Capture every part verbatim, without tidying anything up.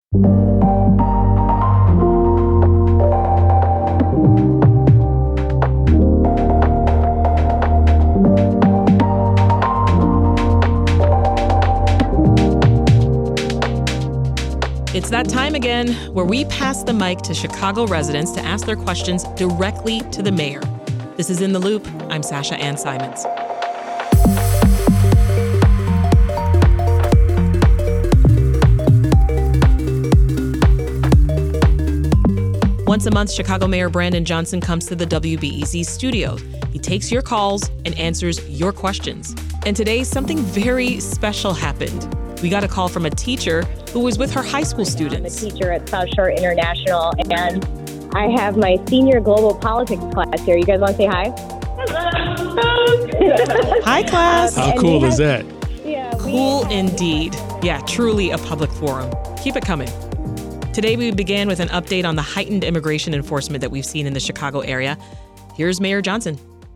It's that time again where we pass the mic to Chicago residents to ask their questions directly to the mayor. This is In the Loop. I'm Sasha Ann Simons. Once a month, Chicago Mayor Brandon Johnson comes to the W B E Z studios. He takes your calls and answers your questions. And today, something very special happened. We got a call from a teacher who was with her high school students. I'm a teacher at South Shore International, and I have my senior global politics class here. You guys want to say hi? Hi, class. How And cool we is have- that? Yeah, we- Cool indeed. Yeah, truly a public forum. Keep it coming. Today, we began with an update on the heightened immigration enforcement that we've seen in the Chicago area. Here's Mayor Johnson.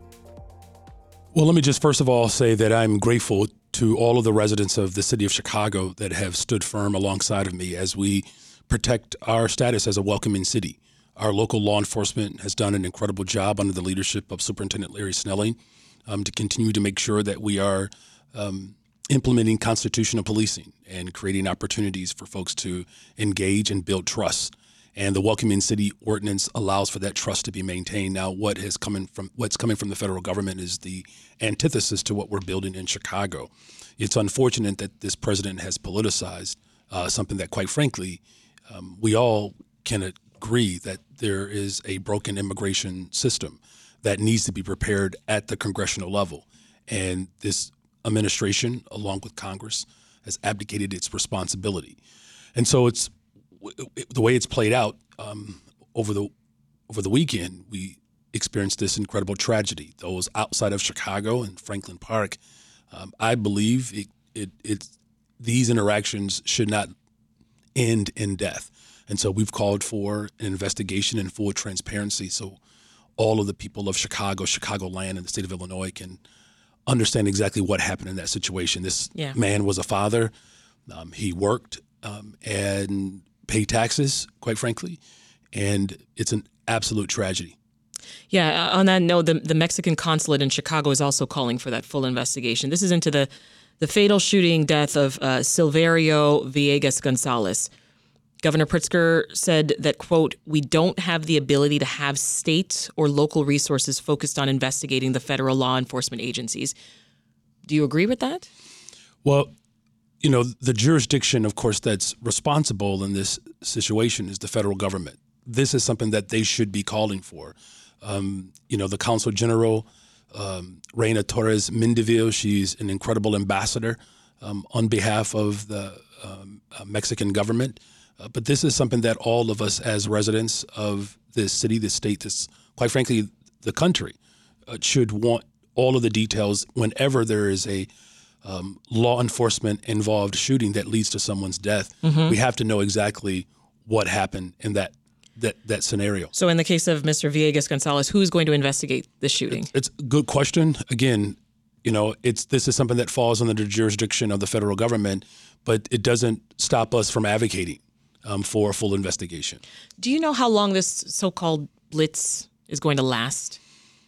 Well, let me just first of all say that I'm grateful to all of the residents of the city of Chicago that have stood firm alongside of me as we protect our status as a welcoming city. Our local law enforcement has done an incredible job under the leadership of Superintendent Larry Snelling um, to continue to make sure that we are um, implementing constitutional policing and creating opportunities for folks to engage and build trust. And the Welcoming City Ordinance allows for that trust to be maintained. Now, what has coming from what's coming from the federal government is the antithesis to what we're building in Chicago. It's unfortunate that this president has politicized uh, something that, quite frankly, um, we all can agree that there is a broken immigration system that needs to be prepared at the congressional level. And this administration, along with Congress, has abdicated its responsibility. And so it's the way it's played out um, over the over the weekend, we experienced this incredible tragedy. Those outside of Chicago and Franklin Park, um, I believe it, it, it these interactions should not end in death. And so we've called for an investigation and full transparency so all of the people of Chicago, Chicagoland, and the state of Illinois can understand exactly what happened in that situation. This Yeah. man was a father. Um, he worked um, and pay taxes, quite frankly, and it's an absolute tragedy. Yeah, on that note, the, the Mexican consulate in Chicago is also calling for that full investigation. This is into the, the fatal shooting death of uh, Silverio Villegas Gonzalez. Governor Pritzker said that, quote, "We don't have the ability to have state or local resources focused on investigating the federal law enforcement agencies." Do you agree with that? Well, you know, the jurisdiction, of course, that's responsible in this situation is the federal government. This is something that they should be calling for. Um, you know, the Consul General, um, Reina Torres Mendivil, she's an incredible ambassador um, on behalf of the um, uh, Mexican government. Uh, but this is something that all of us as residents of this city, this state, this, quite frankly, the country, uh, should want all of the details whenever there is a Um, law enforcement involved shooting that leads to someone's death. Mm-hmm. We have to know exactly what happened in that that that scenario. So in the case of Mister Villegas Gonzalez, who's going to investigate the shooting? It's, it's a good question. Again, you know, it's this is something that falls under the jurisdiction of the federal government, but it doesn't stop us from advocating um, for a full investigation. Do you know how long this so-called blitz is going to last?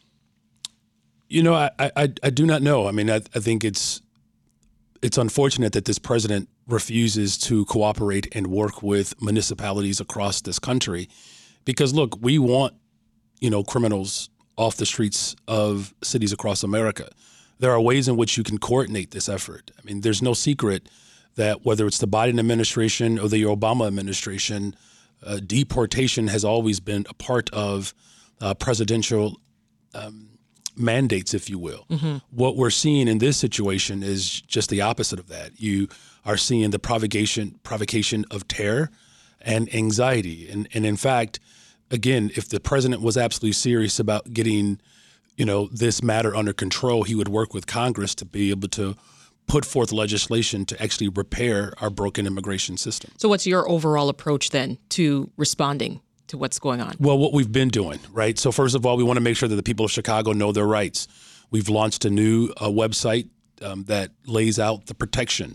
You know, I I, I do not know. I mean, I, I think it's It's unfortunate that this president refuses to cooperate and work with municipalities across this country because, look, we want, you know, criminals off the streets of cities across America. There are ways in which you can coordinate this effort. I mean, there's no secret that whether it's the Biden administration or the Obama administration, uh, deportation has always been a part of uh, presidential um mandates, if you will. Mm-hmm. What we're seeing in this situation is just the opposite of that. You are seeing the provocation provocation of terror and anxiety. And, and in fact, again, if the president was absolutely serious about getting, you know, this matter under control, he would work with Congress to be able to put forth legislation to actually repair our broken immigration system. So what's your overall approach then to responding to what's going on? Well, what we've been doing, right? So first of all, we want to make sure that the people of Chicago know their rights. We've launched a new uh, website um, that lays out the protection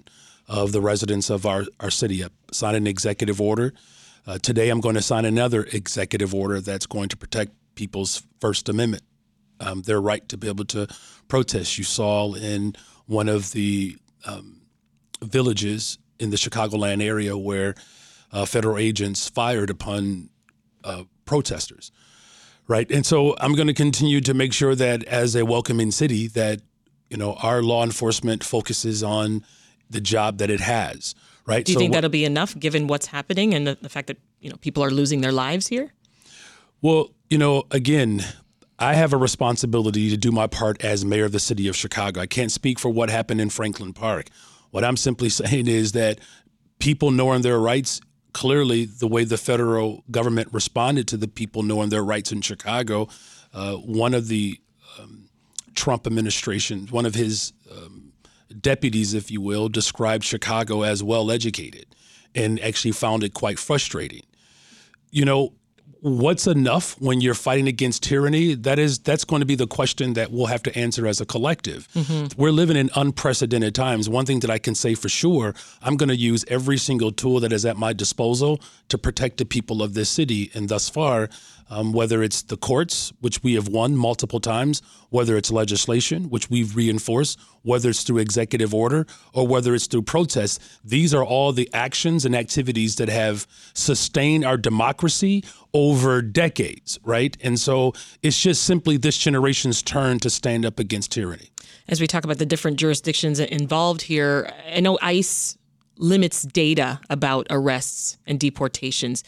of the residents of our, our city. I signed an executive order. Uh, today, I'm going to sign another executive order that's going to protect people's First Amendment, um, their right to be able to protest. You saw in one of the um, villages in the Chicagoland area where uh, federal agents fired upon uh, protesters, right? And so I'm going to continue to make sure that as a welcoming city that, you know, our law enforcement focuses on the job that it has, right? Do you so think wh- that'll be enough given what's happening and the, the fact that, you know, people are losing their lives here? Well, you know, again, I have a responsibility to do my part as mayor of the city of Chicago. I can't speak for what happened in Franklin Park. What I'm simply saying is that people knowing their rights, clearly the way the federal government responded to the people knowing their rights in Chicago, uh, one of the um, Trump administration, one of his um, deputies, if you will, described Chicago as well-educated and actually found it quite frustrating. You know, what's enough when you're fighting against tyranny? That is, that's going to be the question that we'll have to answer as a collective. Mm-hmm. We're living in unprecedented times. One thing that I can say for sure, I'm going to use every single tool that is at my disposal to protect the people of this city. And thus far, um, whether it's the courts, which we have won multiple times, whether it's legislation, which we've reinforced, whether it's through executive order, or whether it's through protests, these are all the actions and activities that have sustained our democracy over decades, right? And so it's just simply this generation's turn to stand up against tyranny. As we talk about the different jurisdictions involved here, I know ICE limits data about arrests and deportations.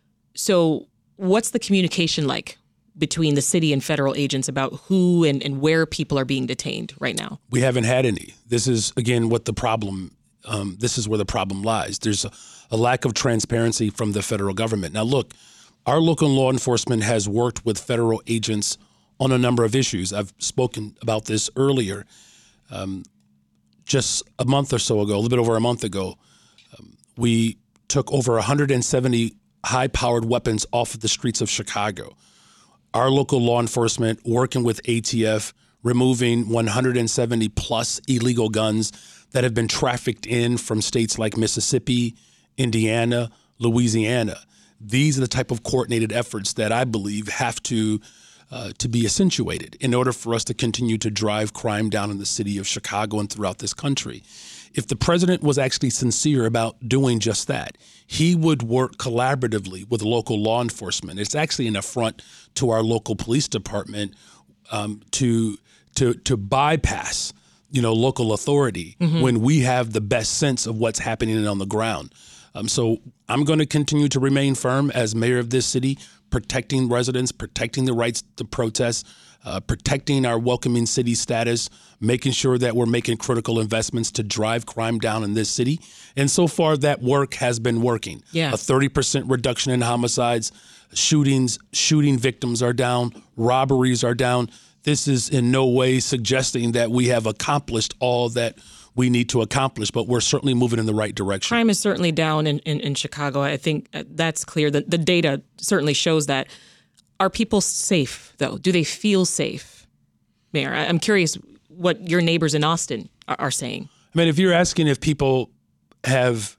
So what's the communication like between the city and federal agents about who and, and where people are being detained right now? We haven't had any. This is, again, what the problem, um, this is where the problem lies. There's a, a lack of transparency from the federal government. Now, look, our local law enforcement has worked with federal agents on a number of issues. I've spoken about this earlier. Um, just a month or so ago, a little bit over a month ago, um, we took over one hundred seventy high-powered weapons off of the streets of Chicago. Our local law enforcement working with A T F, removing one hundred seventy plus illegal guns that have been trafficked in from states like Mississippi, Indiana, Louisiana. These are the type of coordinated efforts that I believe have to uh, to be accentuated in order for us to continue to drive crime down in the city of Chicago and throughout this country. If the president was actually sincere about doing just that, he would work collaboratively with local law enforcement. It's actually an affront to our local police department um, to to to bypass, you know, local authority mm-hmm. when we have the best sense of what's happening on the ground. Um, so I'm going to continue to remain firm as mayor of this city, protecting residents, protecting the rights to protest, uh, protecting our welcoming city status, making sure that we're making critical investments to drive crime down in this city. And so far, that work has been working. Yeah. A thirty percent reduction in homicides, shootings, shooting victims are down, robberies are down. This is in no way suggesting that we have accomplished all that we need to accomplish, but we're certainly moving in the right direction. Crime is certainly down in, in, in Chicago. I think that's clear. The, the data certainly shows that. Are people safe, though? Do they feel safe? Mayor, I'm curious what your neighbors in Austin are, are saying. I mean, if you're asking if people have,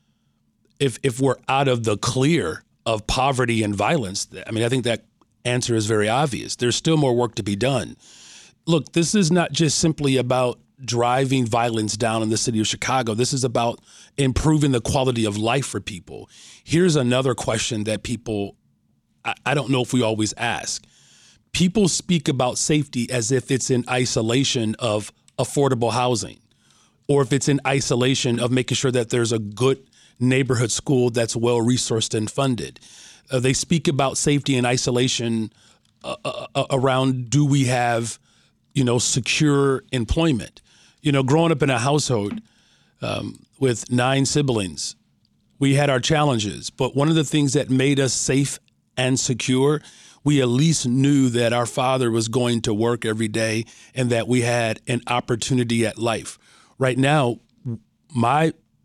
if if we're out of the clear of poverty and violence, I mean, I think that answer is very obvious. There's still more work to be done. Look, this is not just simply about driving violence down in the city of Chicago. This is about improving the quality of life for people. Here's another question that people, I, I don't know if we always ask. People speak about safety as if it's in isolation of affordable housing, or if it's in isolation of making sure that there's a good neighborhood school that's well-resourced and funded. Uh, they speak about safety in isolation uh, uh, around, do we have, you know, secure employment? You know, growing up in a household um, with nine siblings, we had our challenges. But one of the things that made us safe and secure, we at least knew that our father was going to work every day and that we had an opportunity at life. Right now, my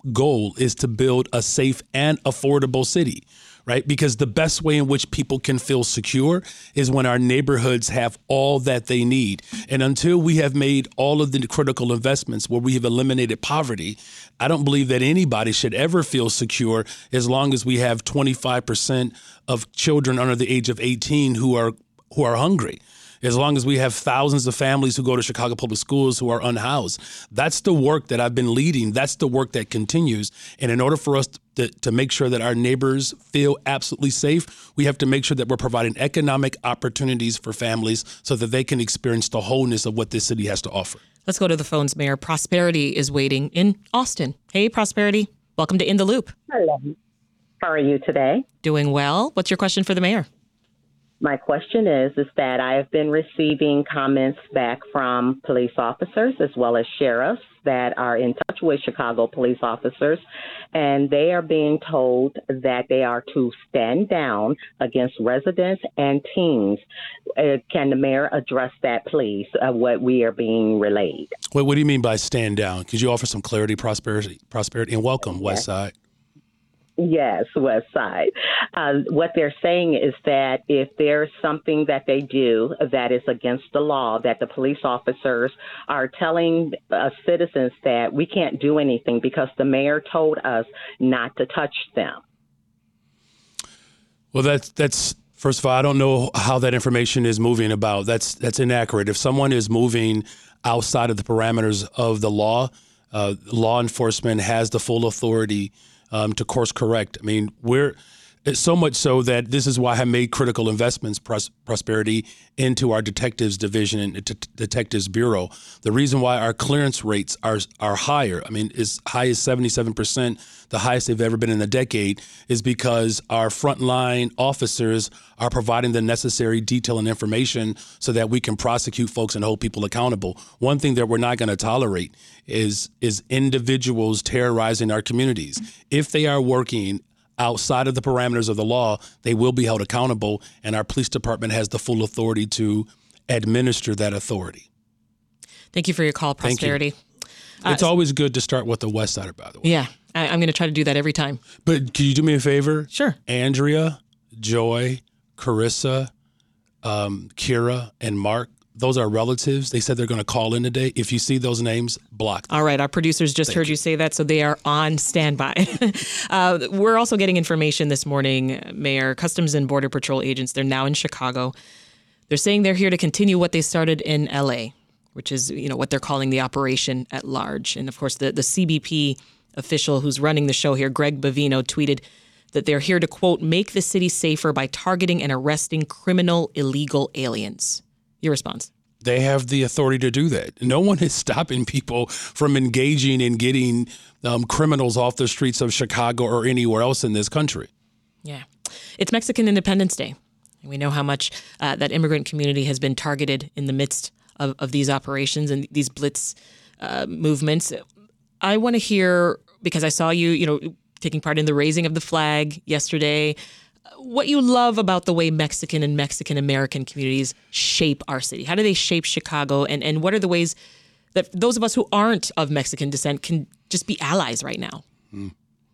goal is to build a safe and affordable city, right? Because the best way in which people can feel secure is when our neighborhoods have all that they need. And until we have made all of the critical investments where we have eliminated poverty, I don't believe that anybody should ever feel secure as long as we have twenty-five percent of children under the age of eighteen who are who are hungry. As long as we have thousands of families who go to Chicago Public Schools who are unhoused. That's the work that I've been leading. That's the work that continues. And in order for us to, to make sure that our neighbors feel absolutely safe, we have to make sure that we're providing economic opportunities for families so that they can experience the wholeness of what this city has to offer. Let's go to the phones, Mayor. Prosperity is waiting in Austin. Hey, Prosperity. Welcome to In the Loop. Hello. How are you today? Doing well. What's your question for the mayor? My question is, is that I have been receiving comments back from police officers as well as sheriffs that are in touch with Chicago police officers, and they are being told that they are to stand down against residents and teens. Uh, can the mayor address that, please, uh, what we are being relayed? Wait, what do you mean by stand down? Could you offer some clarity, Prosperity, prosperity, and welcome, West Side? Yes, West Side. Uh, what they're saying is that if there's something that they do that is against the law, that the police officers are telling uh, citizens that we can't do anything because the mayor told us not to touch them. Well, that's that's first of all, I don't know how that information is moving about. That's that's inaccurate. If someone is moving outside of the parameters of the law, uh, law enforcement has the full authority Um, to course correct. I mean, we're it's so much so that this is why I made critical investments, pros- Prosperity, into our detectives division and det- detectives bureau. The reason why our clearance rates are are higher, I mean, as high as seventy-seven percent, the highest they've ever been in a decade, is because our frontline officers are providing the necessary detail and information so that we can prosecute folks and hold people accountable. One thing that we're not going to tolerate is is individuals terrorizing our communities. If they are working outside of the parameters of the law, they will be held accountable, and our police department has the full authority to administer that authority. Thank you for your call, Prosperity. Uh, it's always good to start with the West Sider, by the way. Yeah, I, I'm going to try to do that every time. But can you do me a favor? Sure. Andrea, Joy, Carissa, um, Kira, and Mark, those are relatives. They said they're going to call in today. If you see those names, block them. All right. Our producers just Thank heard you. you say that, so they are on standby. uh, we're also getting information this morning, Mayor. Customs and Border Patrol agents, they're now in Chicago. They're saying they're here to continue what they started in L A, which is, you know, what they're calling the operation at large. And of course, the, the C B P official who's running the show here, Greg Bavino, tweeted that they're here to, quote, make the city safer by targeting and arresting criminal illegal aliens. Your response? They have the authority to do that. No one is stopping people from engaging in getting um, criminals off the streets of Chicago or anywhere else in this country. Yeah. It's Mexican Independence Day. And we know how much uh, that immigrant community has been targeted in the midst of, of these operations and these blitz uh, movements. I want to hear, because I saw you, you know, taking part in the raising of the flag yesterday, what you love about the way Mexican and Mexican-American communities shape our city. How do they shape Chicago? And, and what are the ways that those of us who aren't of Mexican descent can just be allies right now? Mm.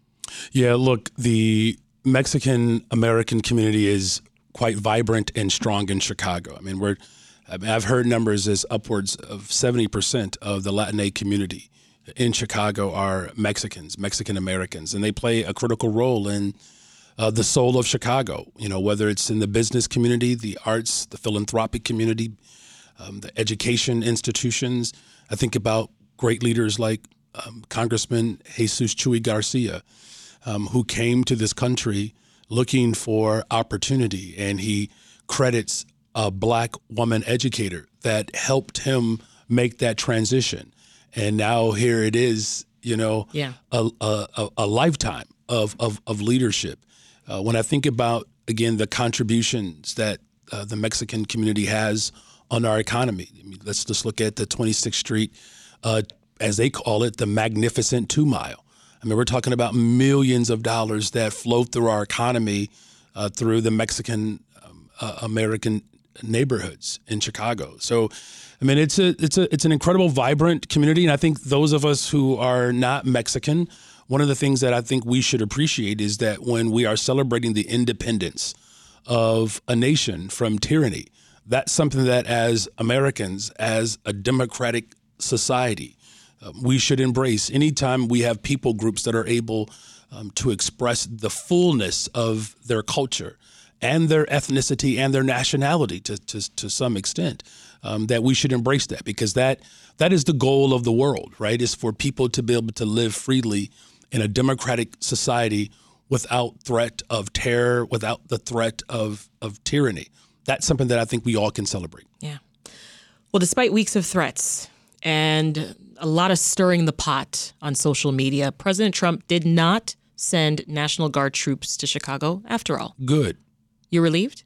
Yeah, look, the Mexican-American community is quite vibrant and strong in Chicago. I mean, we're, I mean, I've heard numbers as upwards of seventy percent of the Latinx community in Chicago are Mexicans, Mexican-Americans, and they play a critical role in Uh, the soul of Chicago, you know, whether it's in the business community, the arts, the philanthropic community, um, the education institutions. I think about great leaders like um, Congressman Jesus Chuy Garcia, um, who came to this country looking for opportunity, and he credits a black woman educator that helped him make that transition. And now here it is, you know, yeah. a, a, a lifetime of, of, of leadership. Uh, when I think about, again, the contributions that uh, the Mexican community has on our economy, I mean, let's just look at the twenty-sixth Street, uh, as they call it, the magnificent two mile. I mean, we're talking about millions of dollars that flow through our economy uh, through the Mexican um, uh, American neighborhoods in Chicago. So, I mean, it's a it's a it's an incredible, vibrant community, and I think those of us who are not Mexican one of the things that I think we should appreciate is that when we are celebrating the independence of a nation from tyranny, that's something that as Americans, as a democratic society, uh, we should embrace. Anytime we have people groups that are able um, to express the fullness of their culture and their ethnicity and their nationality to to, to some extent, um, that we should embrace that, because that that is the goal of the world, right? Is for people to be able to live freely in a democratic society without threat of terror, without the threat of of tyranny. That's something that I think we all can celebrate. Yeah. Well, despite weeks of threats and a lot of stirring the pot on social media, President Trump did not send National Guard troops to Chicago after all. Good. You're relieved?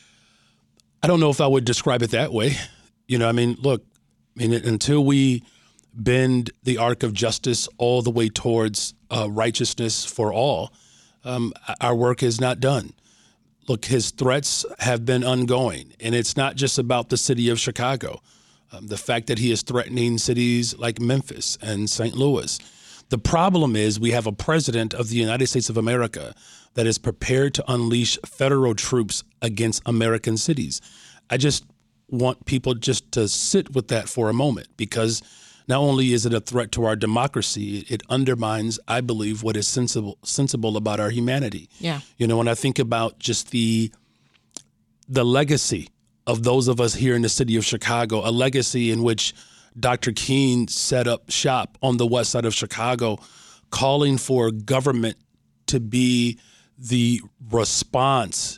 I don't know if I would describe it that way. You know, I mean, look, I mean, until we bend the arc of justice all the way towards uh, righteousness for all, um, our work is not done. Look, his threats have been ongoing, and it's not just about the city of Chicago. Um, the fact that he is threatening cities like Memphis and Saint Louis. The problem is we have a president of the United States of America that is prepared to unleash federal troops against American cities. I just want people just to sit with that for a moment, because not only is it a threat to our democracy, it undermines, I believe, what is sensible sensible about our humanity. Yeah. You know, when I think about just the the legacy of those of us here in the city of Chicago, a legacy in which Doctor King set up shop on the west side of Chicago, calling for government to be the response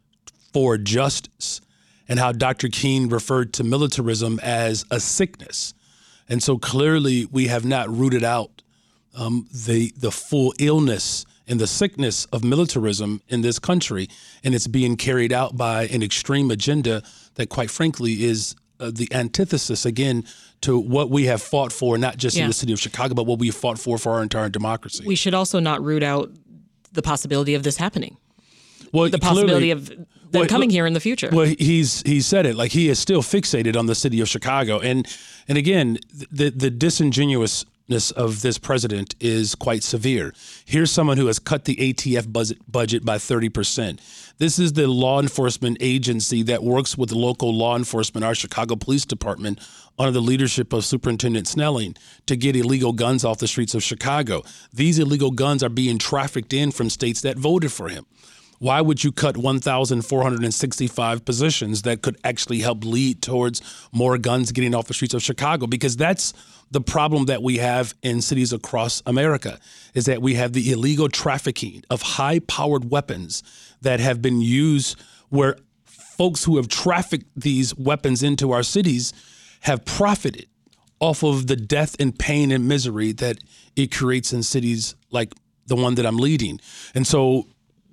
for justice, and how Doctor King referred to militarism as a sickness. And so clearly we have not rooted out um, the the full illness and the sickness of militarism in this country, and it's being carried out by an extreme agenda that, quite frankly, is uh, the antithesis, again, to what we have fought for, not just yeah. in the city of Chicago, but what we have fought for for our entire democracy. We should also not root out the possibility of this happening. Well, the possibility of them well, coming look, here in the future. Well, he's he said it, like he is still fixated on the city of Chicago. And and again, the the disingenuousness of this president is quite severe. Here's someone who has cut the A T F budget budget by thirty percent. This is the law enforcement agency that works with local law enforcement, our Chicago Police Department, under the leadership of Superintendent Snelling, to get illegal guns off the streets of Chicago. These illegal guns are being trafficked in from states that voted for him. Why would you cut one thousand four hundred sixty-five positions that could actually help lead towards more guns getting off the streets of Chicago? Because that's the problem that we have in cities across America, is that we have the illegal trafficking of high-powered weapons that have been used, where folks who have trafficked these weapons into our cities have profited off of the death and pain and misery that it creates in cities like the one that I'm leading. And so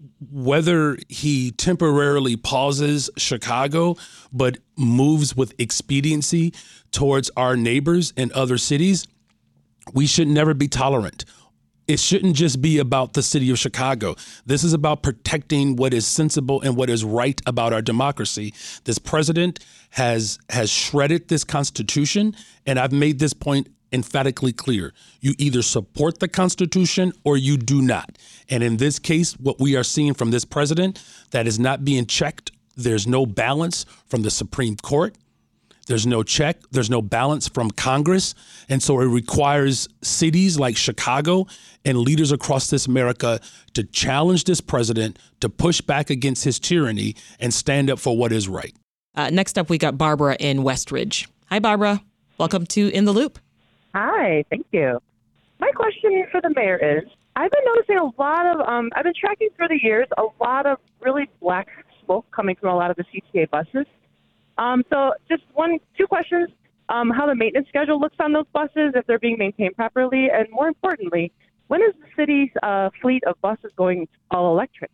whether he temporarily pauses Chicago but moves with expediency towards our neighbors in other cities, we should never be tolerant. It shouldn't just be about the city of Chicago. This is about protecting what is sensible and what is right about our democracy. This president has has shredded this Constitution, and I've made this point emphatically clear. You either support the Constitution or you do not. And in this case, what we are seeing from this president, that is not being checked. There's no balance from the Supreme Court. There's no check. There's no balance from Congress. And so it requires cities like Chicago and leaders across this America to challenge this president, to push back against his tyranny and stand up for what is right. Uh, next up, we got Barbara in Westridge. Hi, Barbara. Welcome to In the Loop. Hi, thank you. My question for the mayor is, I've been noticing a lot of, um, I've been tracking through the years, a lot of really black smoke coming from a lot of the C T A buses. Um, so just one, two questions, um, how the maintenance schedule looks on those buses, if they're being maintained properly, and more importantly, when is the city's uh, fleet of buses going all electric?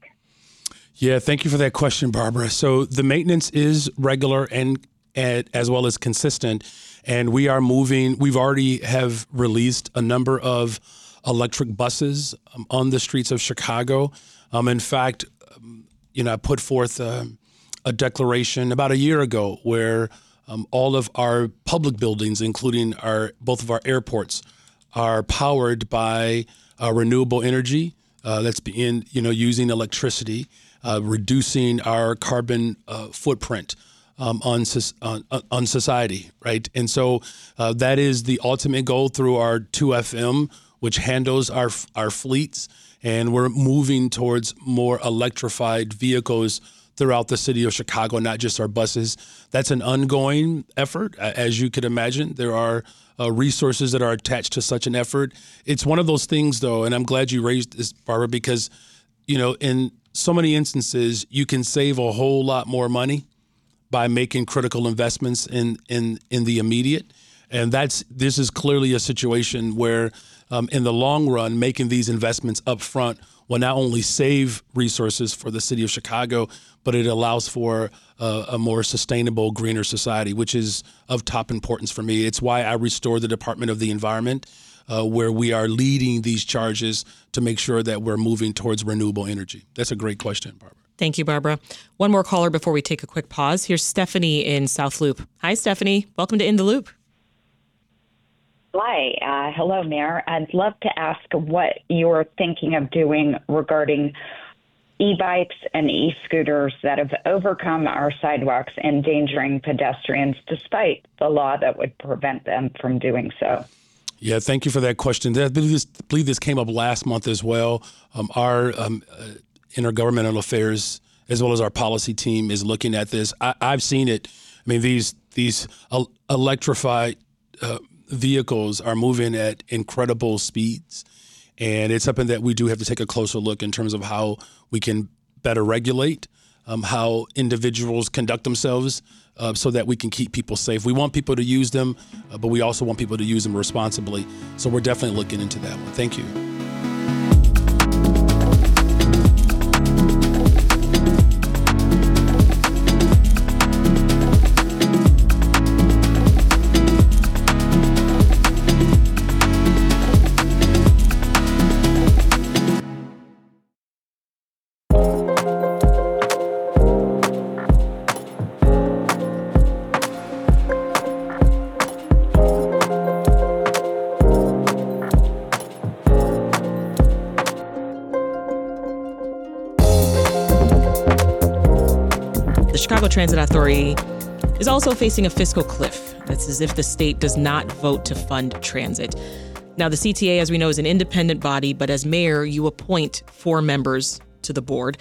Yeah, thank you for that question, Barbara. So the maintenance is regular and, and as well as consistent. And we are moving, we've already have released a number of electric buses um, on the streets of Chicago. Um, in fact, um, you know, I put forth uh, a declaration about a year ago where um, all of our public buildings, including our both of our airports, are powered by uh, renewable energy. Uh, that's in, you know, using electricity, uh, reducing our carbon uh, footprint um, on, on on society, right? And so uh, that is the ultimate goal through our two F M, which handles our our fleets, and we're moving towards more electrified vehicles throughout the city of Chicago, not just our buses. That's an ongoing effort, as you could imagine. There are uh, resources that are attached to such an effort. It's one of those things, though, and I'm glad you raised this, Barbara, because, you know, in so many instances, you can save a whole lot more money by making critical investments in in in the immediate. And that's this is clearly a situation where, um, in the long run, making these investments up front will not only save resources for the city of Chicago, but it allows for a, a more sustainable, greener society, which is of top importance for me. It's why I restored the Department of the Environment, uh, where we are leading these charges to make sure that we're moving towards renewable energy. That's a great question, Barbara. Thank you, Barbara. One more caller before we take a quick pause. Here's Stephanie in South Loop. Hi, Stephanie. Welcome to In the Loop. Hi. Uh, hello, Mayor. I'd love to ask what you're thinking of doing regarding e-bikes and e-scooters that have overcome our sidewalks, endangering pedestrians despite the law that would prevent them from doing so. Yeah, thank you for that question. I believe this, I believe this came up last month as well. Um, our um, uh, intergovernmental affairs, as well as our policy team, is looking at this. I, I've seen it. I mean, these these uh, electrified uh, vehicles are moving at incredible speeds, and it's something that we do have to take a closer look in terms of how we can better regulate um, how individuals conduct themselves uh, so that we can keep people safe. We want people to use them, uh, but we also want people to use them responsibly. So we're definitely looking into that one. Thank you. Transit Authority is also facing a fiscal cliff. That's as if the state does not vote to fund transit. Now, the C T A, as we know, is an independent body, but as mayor, you appoint four members to the board.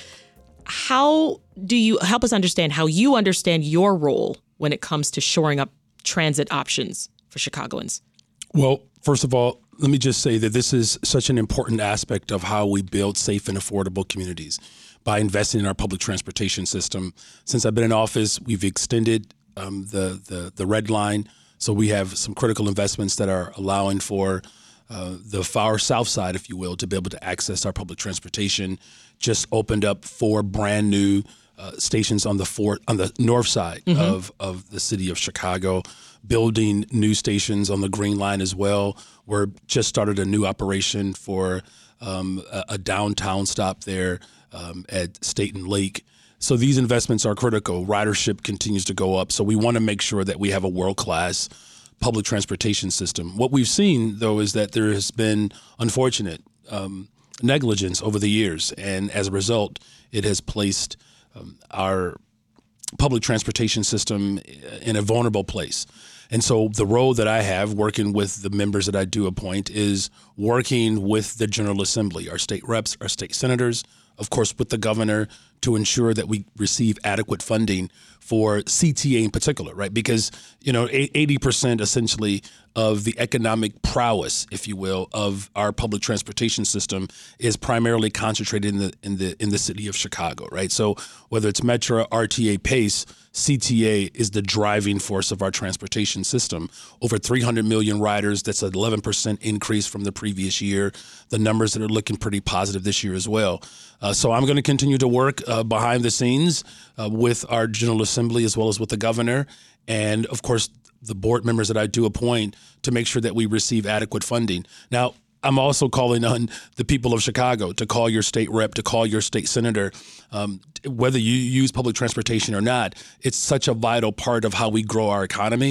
How do you help us understand how you understand your role when it comes to shoring up transit options for Chicagoans? Well, first of all, let me just say that this is such an important aspect of how we build safe and affordable communities, by investing in our public transportation system. Since I've been in office, we've extended um, the, the the red line. So we have some critical investments that are allowing for uh, the far south side, if you will, to be able to access our public transportation. Just opened up four brand new uh, stations on the four, on the north side mm-hmm. of, of the city of Chicago, building new stations on the Green Line as well. We're just started a new operation for um, a, a downtown stop there Um, at State and Lake. So these investments are critical. Ridership continues to go up. So we want to make sure that we have a world-class public transportation system. What we've seen, though, is that there has been unfortunate um, negligence over the years. And as a result, it has placed um, our public transportation system in a vulnerable place. And so the role that I have working with the members that I do appoint is working with the General Assembly, our state reps, our state senators, of course, with the governor, to ensure that we receive adequate funding for C T A in particular, right? Because, you know, eighty percent essentially of the economic prowess, if you will, of our public transportation system is primarily concentrated in the in the in the city of Chicago, right? So whether it's Metra, R T A, PACE, C T A is the driving force of our transportation system. Over three hundred million riders, that's an eleven percent increase from the previous year. The numbers that are looking pretty positive this year as well. Uh, so I'm going to continue to work uh, behind the scenes uh, with our General Assembly as well as with the governor. And of course, the board members that I do appoint to make sure that we receive adequate funding. Now, I'm also calling on the people of Chicago to call your state rep, to call your state senator. Um, whether you use public transportation or not, it's such a vital part of how we grow our economy.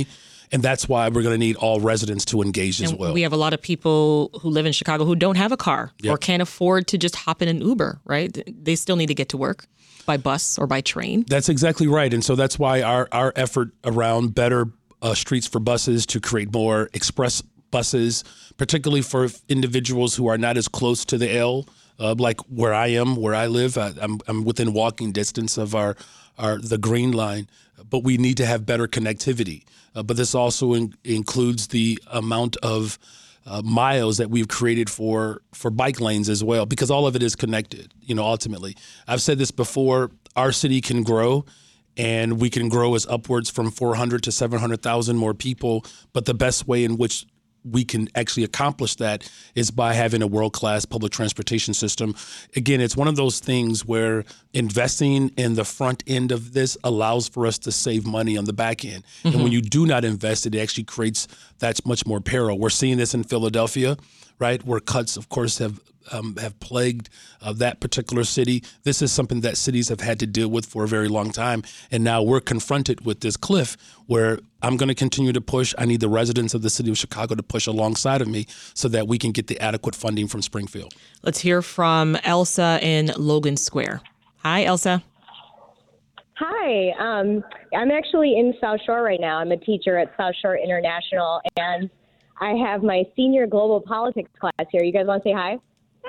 And that's why we're going to need all residents to engage as And well. we have a lot of people who live in Chicago who don't have a car Yep. or can't afford to just hop in an Uber, right? They still need to get to work by bus or by train. That's exactly right. And so that's why our, our effort around better uh, streets for buses to create more express buses, particularly for individuals who are not as close to the L, uh, like where I am, where I live. I, I'm, I'm within walking distance of our, our the Green Line, but we need to have better connectivity. Uh, but this also in, includes the amount of uh, miles that we've created for for bike lanes as well, because all of it is connected. You know, ultimately, I've said this before: our city can grow, and we can grow as upwards from four hundred to seven hundred thousand more people. But the best way in which we can actually accomplish that is by having a world-class public transportation system. Again, it's one of those things where investing in the front end of this allows for us to save money on the back end. Mm-hmm. And when you do not invest, it actually creates that much more peril. We're seeing this in Philadelphia, right, where cuts, of course, have Um, have plagued uh, that particular city. This is something that cities have had to deal with for a very long time. And now we're confronted with this cliff where I'm going to continue to push. I need the residents of the city of Chicago to push alongside of me so that we can get the adequate funding from Springfield. Let's hear from Elsa in Logan Square. Hi, Elsa. Hi, um, I'm actually in South Shore right now. I'm a teacher at South Shore International, and I have my senior global politics class here. You guys want to say hi?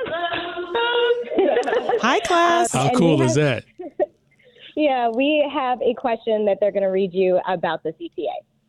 Hi, class. How and cool we is have- that? Yeah, we have a question that they're going to read you about the C T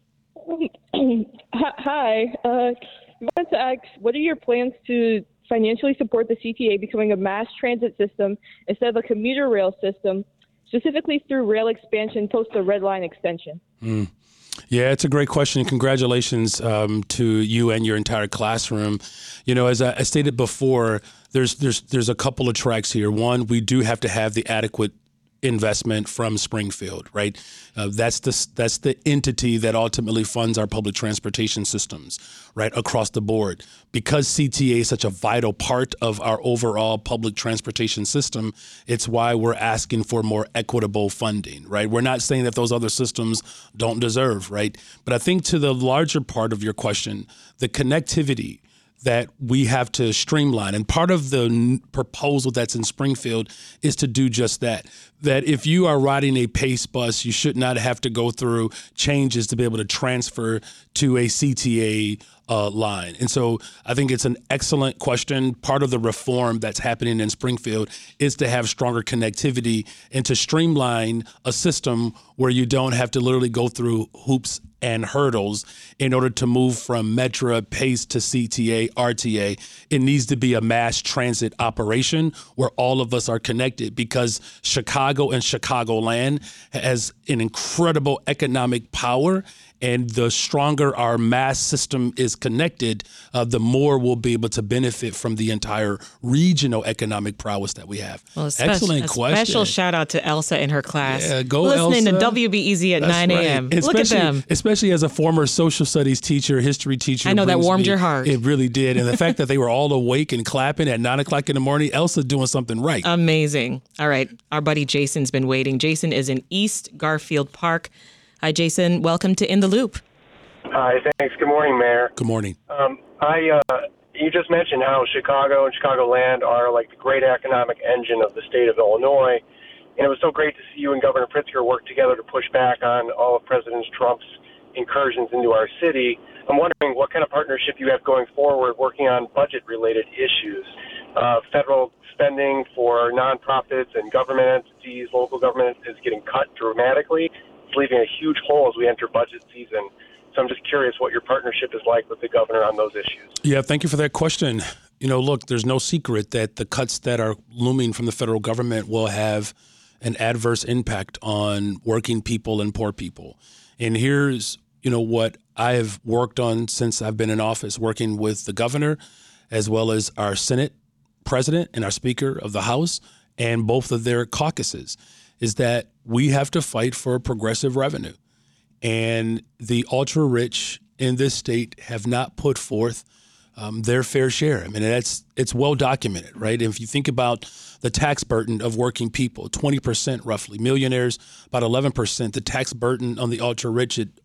A. Hi. Uh, I wanted to ask, what are your plans to financially support the C T A becoming a mass transit system instead of a commuter rail system, specifically through rail expansion post the Red Line extension? Mm. Yeah, it's a great question. Congratulations um, to you and your entire classroom. You know, as I, I stated before, there's there's there's a couple of tracks here. One, we do have to have the adequate investment from Springfield, right? Uh, that's the that's the entity that ultimately funds our public transportation systems, right, across the board. Because C T A is such a vital part of our overall public transportation system, it's why we're asking for more equitable funding, right? We're not saying that those other systems don't deserve, right? But I think to the larger part of your question, the connectivity that we have to streamline. And part of the n- proposal that's in Springfield is to do just that. That if you are riding a PACE bus, you should not have to go through changes to be able to transfer to a C T A uh, line. And so I think it's an excellent question. Part of the reform that's happening in Springfield is to have stronger connectivity and to streamline a system where you don't have to literally go through hoops and hurdles in order to move from Metra, PACE to C T A, R T A. It needs to be a mass transit operation where all of us are connected, because Chicago and Chicagoland has an incredible economic power. And the stronger our mass system is connected, uh, the more we'll be able to benefit from the entire regional economic prowess that we have. Well, a spe- Excellent a question. Special shout out to Elsa and her class. Yeah, go Listening Elsa. to W B E Z at That's nine a.m. right. Look at Especially- them. Especially as a former social studies teacher, history teacher. I know that brings warmed me- your heart. It really did. And the fact that they were all awake and clapping at nine o'clock in the morning, Elsa doing something right. Amazing. All right. Our buddy Jason's been waiting. Jason is in East Garfield Park. Hi, Jason. Welcome to In the Loop. Hi, thanks. Good morning, Mayor. Good morning. Um, I uh, you just mentioned how Chicago and Chicagoland are like the great economic engine of the state of Illinois, and it was so great to see you and Governor Pritzker work together to push back on all of President Trump's incursions into our city. I'm wondering what kind of partnership you have going forward working on budget-related issues. Uh, federal spending for nonprofits and government entities, local government is getting cut dramatically. It's leaving a huge hole as we enter budget season. So I'm just curious what your partnership is like with the governor on those issues. Yeah, thank you for that question. You know, look, there's no secret that the cuts that are looming from the federal government will have an adverse impact on working people and poor people. And here's, you know, what I have worked on since I've been in office, working with the governor as well as our Senate president and our Speaker of the House and both of their caucuses, is that we have to fight for progressive revenue. And the ultra rich in this state have not put forth um, their fair share. I mean, that's it's well documented, right? If you think about the tax burden of working people, twenty percent roughly, millionaires about eleven percent. The tax burden on the ultra rich it is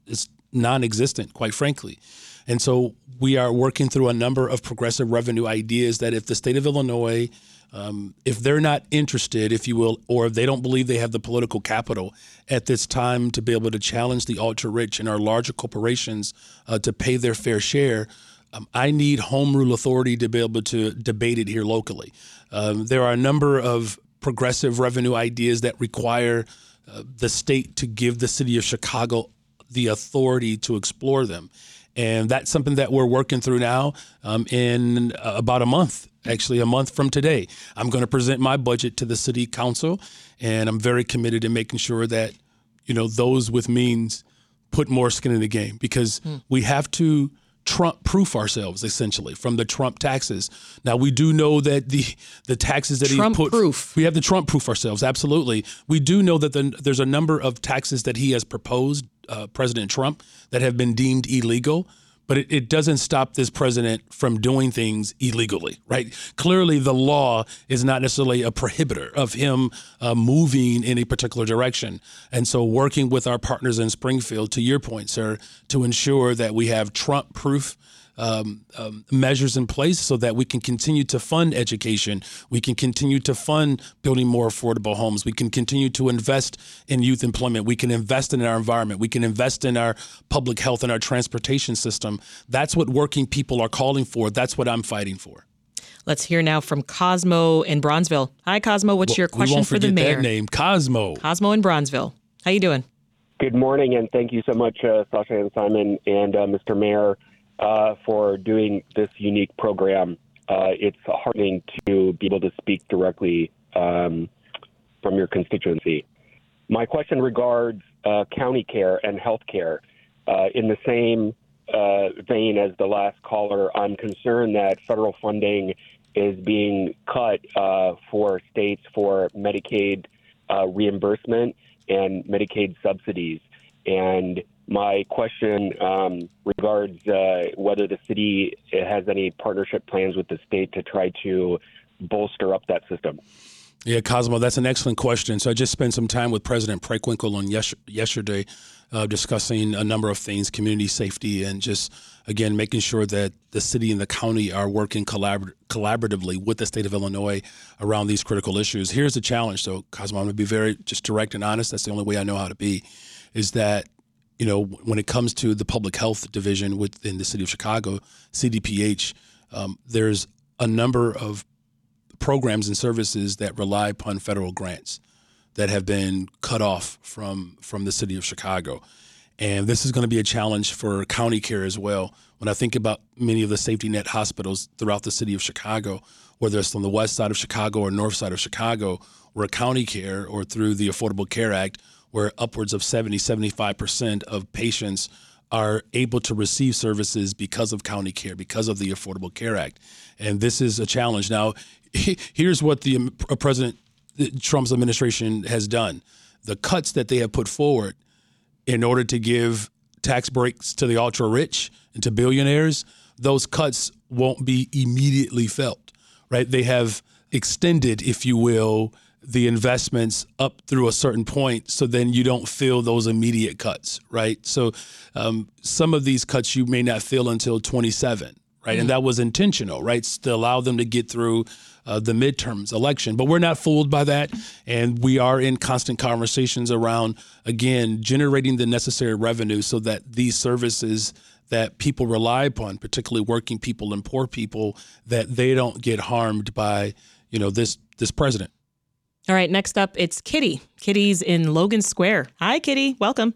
non-existent, quite frankly. And so we are working through a number of progressive revenue ideas that if the state of Illinois, um, if they're not interested, if you will, or if they don't believe they have the political capital at this time to be able to challenge the ultra-rich and our larger corporations uh, to pay their fair share, um, I need home rule authority to be able to debate it here locally. Um, there are a number of progressive revenue ideas that require uh, the state to give the city of Chicago the authority to explore them. And that's something that we're working through now um, in uh, about a month, actually a month from today. I'm going to present my budget to the city council, and I'm very committed to making sure that, you know, those with means put more skin in the game, because mm. we have to Trump-proof ourselves, essentially, from the Trump taxes. Now, we do know that the the taxes that he put... Trump-proof. We have to Trump-proof ourselves, absolutely. We do know that the, there's a number of taxes that he has proposed, uh, President Trump, that have been deemed illegal, but it, it doesn't stop this president from doing things illegally, right? Clearly, the law is not necessarily a prohibitor of him uh, moving in a particular direction. And so working with our partners in Springfield, to your point, sir, to ensure that we have Trump-proof Um, um, measures in place so that we can continue to fund education. We can continue to fund building more affordable homes. We can continue to invest in youth employment. We can invest in our environment. We can invest in our public health and our transportation system. That's what working people are calling for. That's what I'm fighting for. Let's hear now from Cosmo in Bronzeville. Hi, Cosmo. What's well, your question for the mayor? We won't forget that name, Cosmo. Cosmo in Bronzeville. How you doing? Good morning, and thank you so much, uh, Sasha and Simon and uh, Mister Mayor, Uh, for doing this unique program. Uh, it's heartening to be able to speak directly um, from your constituency. My question regards uh, county care and health care. Uh, in the same uh, vein as the last caller, I'm concerned that federal funding is being cut uh, for states for Medicaid uh, reimbursement and Medicaid subsidies. And my question um, regards uh, whether the city has any partnership plans with the state to try to bolster up that system. Yeah, Cosmo, that's an excellent question. So I just spent some time with President Preckwinkle on yes- yesterday uh, discussing a number of things, community safety, and just, again, making sure that the city and the county are working collabor- collaboratively with the state of Illinois around these critical issues. Here's the challenge, though, Cosmo. I'm going to be very just direct and honest. That's the only way I know how to be, is that you know, when it comes to the public health division within the city of Chicago, C D P H, um, there's a number of programs and services that rely upon federal grants that have been cut off from from the city of Chicago. And this is going to be a challenge for county care as well. When I think about many of the safety net hospitals throughout the city of Chicago, whether it's on the west side of Chicago or north side of Chicago, where county care or through the Affordable Care Act, where upwards of seventy, seventy-five percent of patients are able to receive services because of county care, because of the Affordable Care Act. And this is a challenge. Now, here's what the uh, President Trump's administration has done. The cuts that they have put forward in order to give tax breaks to the ultra-rich and to billionaires, those cuts won't be immediately felt, right? They have extended, if you will, the investments up through a certain point, so then you don't feel those immediate cuts, right? So um, some of these cuts you may not feel until twenty-seven, right? Mm-hmm. And that was intentional, right? To allow them to get through uh, the midterms election. But we're not fooled by that. And we are in constant conversations around, again, generating the necessary revenue so that these services that people rely upon, particularly working people and poor people, that they don't get harmed by, you know, this this president. All right, next up, it's Kitty. Kitty's in Logan Square. Hi, Kitty. Welcome.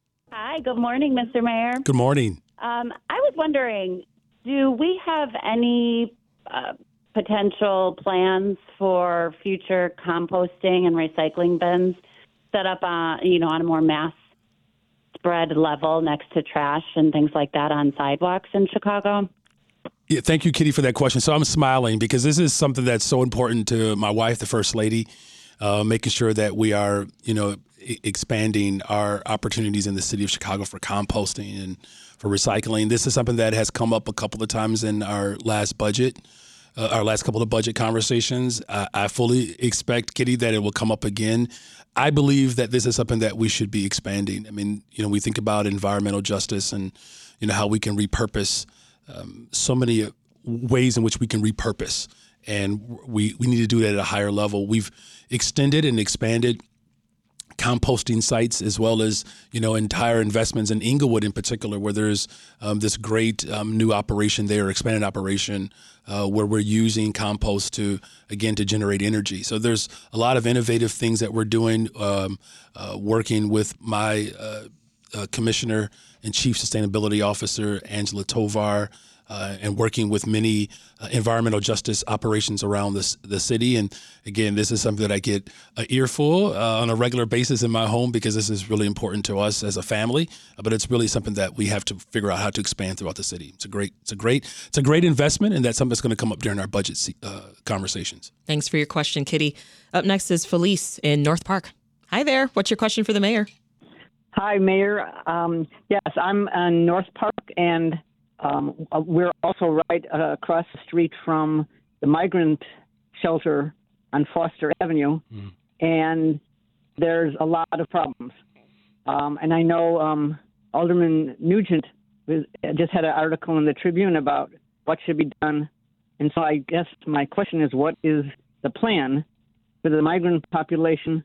Hi, good morning, Mister Mayor. Good morning. Um, I was wondering, do we have any uh, potential plans for future composting and recycling bins set up on, you know, on a more mass spread level next to trash and things like that on sidewalks in Chicago? Yeah, thank you, Kitty, for that question. So I'm smiling because this is something that's so important to my wife, the First Lady, uh, making sure that we are, you know, expanding our opportunities in the city of Chicago for composting and for recycling. This is something that has come up a couple of times in our last budget. uh, our last couple of budget conversations. I, I fully expect, Kitty, that it will come up again. I believe that this is something that we should be expanding. I mean, you know, we think about environmental justice and, you know, how we can repurpose um, so many ways in which we can repurpose. And we, we need to do that at a higher level. We've extended and expanded composting sites, as well as, you know, entire investments in Inglewood in particular, where there's um, this great um, new operation there, expanded operation, uh, where we're using compost to, again, to generate energy. So there's a lot of innovative things that we're doing, um, uh, working with my uh, uh, Commissioner and Chief Sustainability Officer, Angela Tovar, Uh, and working with many uh, environmental justice operations around this, the city. And again, this is something that I get an earful uh, on a regular basis in my home, because this is really important to us as a family. Uh, but it's really something that we have to figure out how to expand throughout the city. It's a great, it's a great, it's a great investment, and that's something that's going to come up during our budget uh, conversations. Thanks for your question, Kitty. Up next is Felice in North Park. Hi there. What's your question for the mayor? Hi, Mayor. Um, yes, I'm in North Park, and Um, we're also right uh, across the street from the migrant shelter on Foster Avenue, mm. and there's a lot of problems. Um, and I know um, Alderman Nugent was, just had an article in the Tribune about what should be done. And so I guess my question is, what is the plan for the migrant population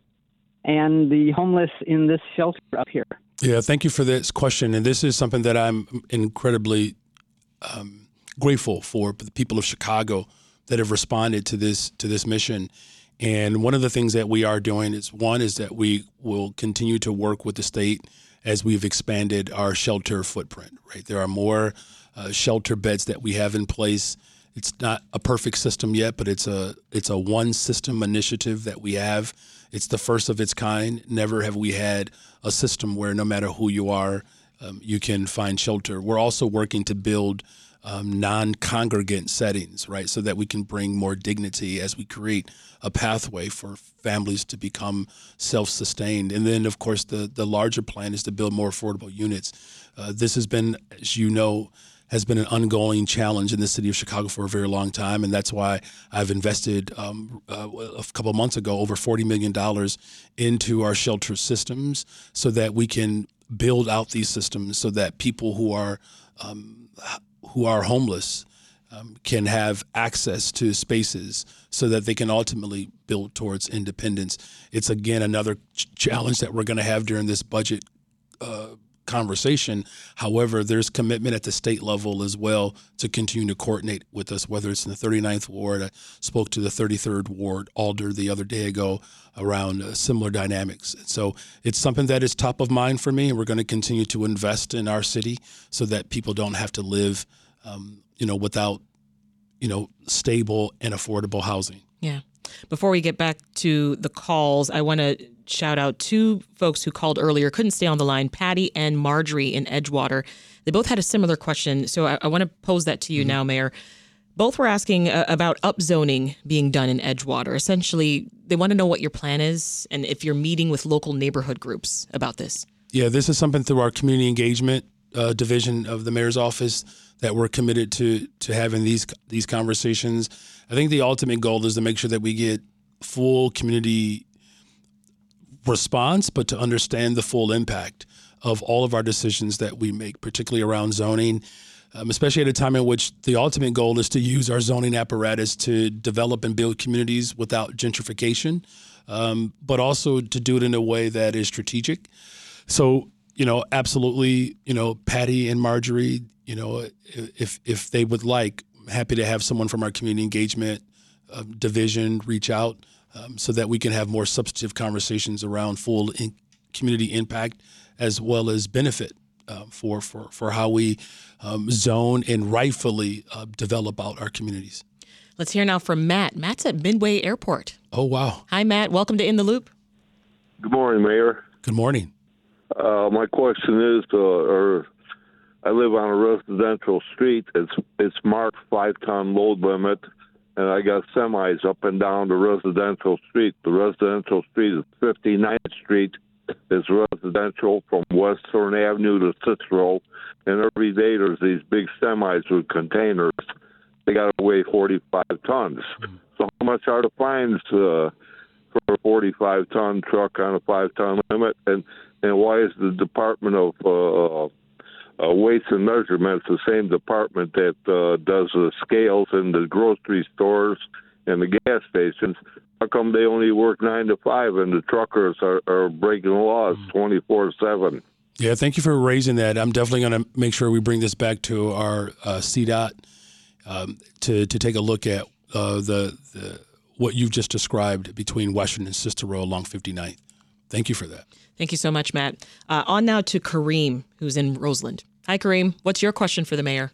and the homeless in this shelter up here? Yeah, thank you for this question. And this is something that I'm incredibly Um, grateful for the people of Chicago that have responded to this to this mission. And one of the things that we are doing is, one is that we will continue to work with the state as we've expanded our shelter footprint, right? There are more uh, shelter beds that we have in place. It's not a perfect system yet, but it's a it's a one system initiative that we have. It's the first of its kind. Never have we had a system where no matter who you are, Um, you can find shelter. We're also working to build um, non-congregant settings, right, so that we can bring more dignity as we create a pathway for families to become self-sustained. And then, of course, the, the larger plan is to build more affordable units. Uh, this has been, as you know, has been an ongoing challenge in the city of Chicago for a very long time, and that's why I've invested um, uh, a couple of months ago over forty million dollars into our shelter systems so that we can build out these systems so that people who are um, who are homeless um, can have access to spaces so that they can ultimately build towards independence. It's, again, another ch- challenge that we're going to have during this budget uh, conversation. However, there's commitment at the state level as well to continue to coordinate with us, whether it's in the thirty-ninth Ward. I spoke to the thirty-third Ward Alder the other day ago around uh, similar dynamics. So it's something that is top of mind for me, and we're going to continue to invest in our city so that people don't have to live, um, you know, without, you know, stable and affordable housing. Yeah. Before we get back to the calls, I want to shout out two folks who called earlier, couldn't stay on the line, Patty and Marjorie in Edgewater. They both had a similar question, so I, I want to pose that to you mm-hmm. now, Mayor. Both were asking uh, about upzoning being done in Edgewater. Essentially, they want to know what your plan is and if you're meeting with local neighborhood groups about this. Yeah, this is something through our community engagement uh, division of the mayor's office that we're committed to to having these these conversations. I think the ultimate goal is to make sure that we get full community response, but to understand the full impact of all of our decisions that we make, particularly around zoning, um, especially at a time in which the ultimate goal is to use our zoning apparatus to develop and build communities without gentrification, um, but also to do it in a way that is strategic. So, you know, absolutely, you know, Patty and Marjorie, you know, if if they would like, I'm happy to have someone from our community engagement uh, division reach out um, so that we can have more substantive conversations around full in community impact as well as benefit uh, for, for, for how we um, zone and rightfully uh, develop out our communities. Let's hear now from Matt. Matt's at Midway Airport. Oh, wow. Hi, Matt. Welcome to In the Loop. Good morning, Mayor. Good morning. Uh, my question is, uh, or I live on a residential street. It's it's marked five-ton load limit, and I got semis up and down the residential street. The residential street is fifty-ninth Street. It's residential from Western Avenue to Cicero, and every day there's these big semis with containers. they got to weigh forty-five tons. So how much are the fines uh, for a forty-five ton truck on a five ton limit? And and why is the Department of uh, uh, Weights and Measurements the same department that uh, does the scales in the grocery stores and the gas stations? How come they only work nine to five and the truckers are, are breaking the laws twenty-four seven? Yeah, thank you for raising that. I'm definitely going to make sure we bring this back to our uh, C DOT um, to to take a look at uh, the, the what you've just described between Western and Cicero along fifty-ninth. Thank you for that. Thank you so much, Matt. Uh, on now to Kareem, who's in Roseland. Hi, Kareem. What's your question for the mayor?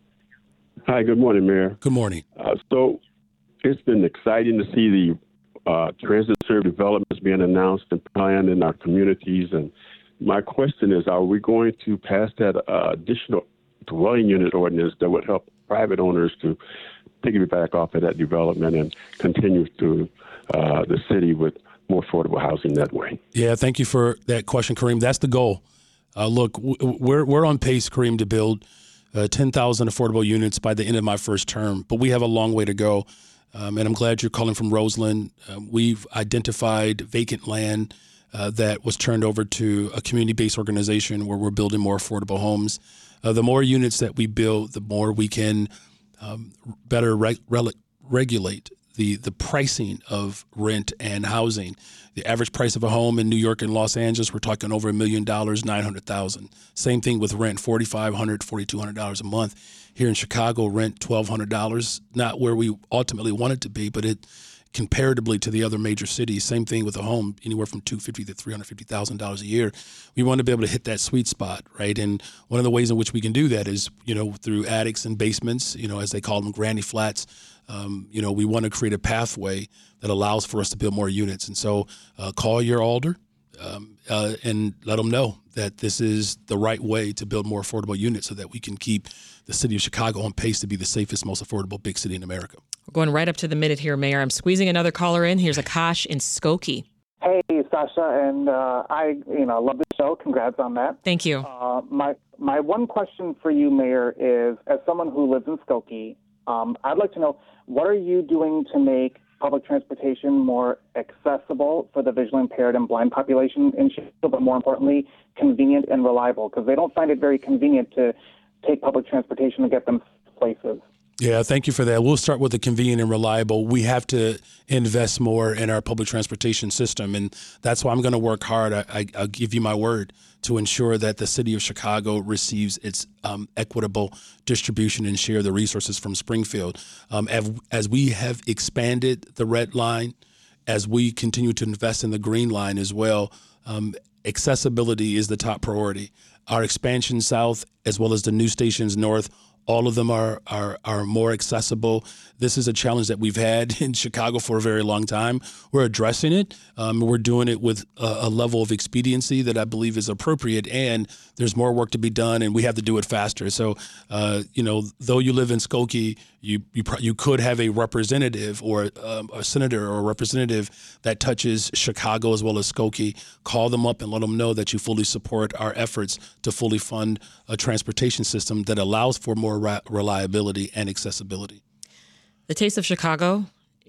Hi, good morning, Mayor. Good morning. Uh, so it's been exciting to see the uh, transit-served developments being announced and planned in our communities. And my question is, are we going to pass that uh, additional dwelling unit ordinance that would help private owners to piggyback off of that development and continue to uh, the city with more affordable housing that way? Yeah, thank you for that question, Kareem. That's the goal. Uh, look, we're we're on pace, Kareem, to build uh, ten thousand affordable units by the end of my first term, but we have a long way to go. Um, and I'm glad you're calling from Roseland. Uh, we've identified vacant land uh, that was turned over to a community-based organization where we're building more affordable homes. Uh, the more units that we build, the more we can um, better reg- rel- regulate the the pricing of rent and housing. The average price of a home in New York and Los Angeles, we're talking over a million dollars, nine hundred thousand. Same thing with rent, forty-five hundred dollars, forty-two hundred dollars a month. Here in Chicago, rent twelve hundred dollars, not where we ultimately want it to be, but it comparatively to the other major cities. Same thing with a home, anywhere from two hundred fifty thousand dollars to three hundred fifty thousand dollars a year. We want to be able to hit that sweet spot, right? And one of the ways in which we can do that is, you know, through attics and basements, you know, as they call them, granny flats. Um, you know, we want to create a pathway that allows for us to build more units. And so uh, call your alder um, uh, and let them know that this is the right way to build more affordable units so that we can keep the city of Chicago on pace to be the safest, most affordable big city in America. We're going right up to the minute here, Mayor. I'm squeezing another caller in. Here's Akash in Skokie. Hey, Sasha, and uh, I, you know, love the show. Congrats on that. Thank you. Uh, my my one question for you, Mayor, is as someone who lives in Skokie, um, I'd like to know, what are you doing to make public transportation more accessible for the visually impaired and blind population in Chicago, but more importantly, convenient and reliable? Because they don't find it very convenient to take public transportation to get them places. Yeah, thank you for that. We'll start with the convenient and reliable. We have to invest more in our public transportation system, and that's why I'm going to work hard. I, I, I'll give you my word to ensure that the city of Chicago receives its um, equitable distribution and share the resources from Springfield. Um, as, as we have expanded the red line, as we continue to invest in the green line as well, um, accessibility is the top priority. Our expansion south, as well as the new stations north, all of them are, are are more accessible. This is a challenge that we've had in Chicago for a very long time. We're addressing it. Um, we're doing it with a, a level of expediency that I believe is appropriate, and there's more work to be done, and we have to do it faster. So, uh, you know, though you live in Skokie, you you, pro- you could have a representative or um, a senator or a representative that touches Chicago as well as Skokie. Call them up and let them know that you fully support our efforts to fully fund a transportation system that allows for more reliability and accessibility. The Taste of Chicago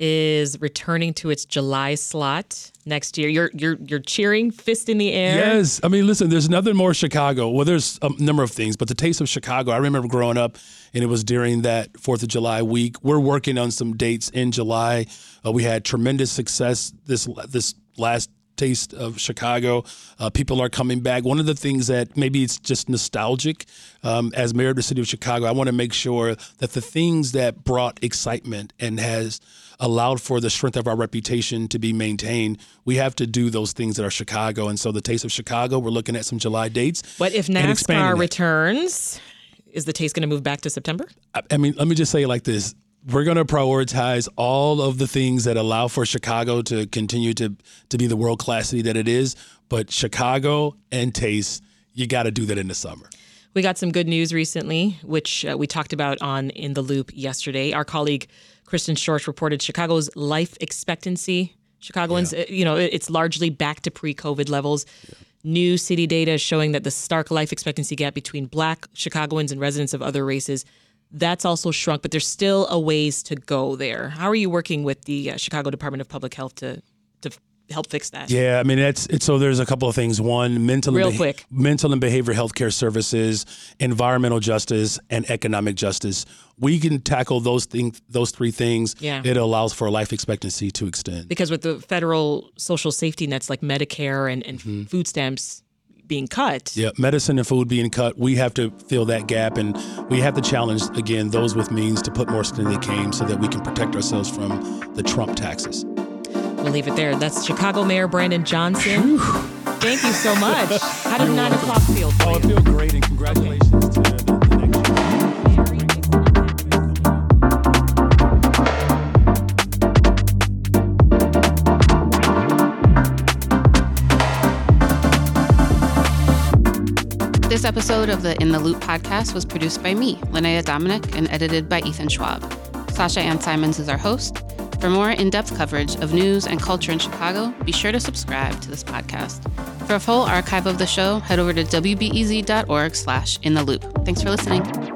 is returning to its July slot next year. You're you're you're cheering, fist in the air. Yes, I mean, listen, there's nothing more Chicago. Well, there's a number of things, but the Taste of Chicago. I remember growing up, and it was during that Fourth of July week. We're working on some dates in July. Uh, we had tremendous success this this last Taste of Chicago. Uh, people are coming back. One of the things that maybe it's just nostalgic, um, as mayor of the city of Chicago, I want to make sure that the things that brought excitement and has allowed for the strength of our reputation to be maintained, we have to do those things that are Chicago. And so the Taste of Chicago, we're looking at some July dates. But if NASCAR returns, is the Taste going to move back to September? I, I mean, let me just say it like this. We're going to prioritize all of the things that allow for Chicago to continue to, to be the world-class city that it is. But Chicago and Taste, you got to do that in the summer. We got some good news recently, which uh, we talked about on In the Loop yesterday. Our colleague Kristen Schorsch reported Chicago's life expectancy. Chicagoans, yeah. you know, it's largely back to pre-COVID levels. Yeah. New city data showing that the stark life expectancy gap between Black Chicagoans and residents of other races, That's also shrunk, but there's still a ways to go there. How are you working with the uh, Chicago Department of Public Health to to help fix that? Yeah, I mean, it's, it's so there's a couple of things. One, mental Real and beha- quick. mental and behavioral health care services, environmental justice, and economic justice. We can tackle those things, those three things. Yeah. It allows for life expectancy to extend. Because with the federal social safety nets like Medicare and, and Mm-hmm. food stamps being cut. Yeah, medicine and food being cut, we have to fill that gap, and we have to challenge, again, those with means to put more skin in the game so that we can protect ourselves from the Trump taxes. We'll leave it there. That's Chicago Mayor Brandon Johnson. Thank you so much. How did nine o'clock feel for Oh, you? it feels great, and congratulations to the, the next This episode of the In the Loop podcast was produced by me, Linnea Dominic, and edited by Ethan Schwab. Sasha Ann Simons is our host. For more in-depth coverage of news and culture in Chicago, be sure to subscribe to this podcast. For a full archive of the show, head over to w b e z dot org slash in the loop. Thanks for listening.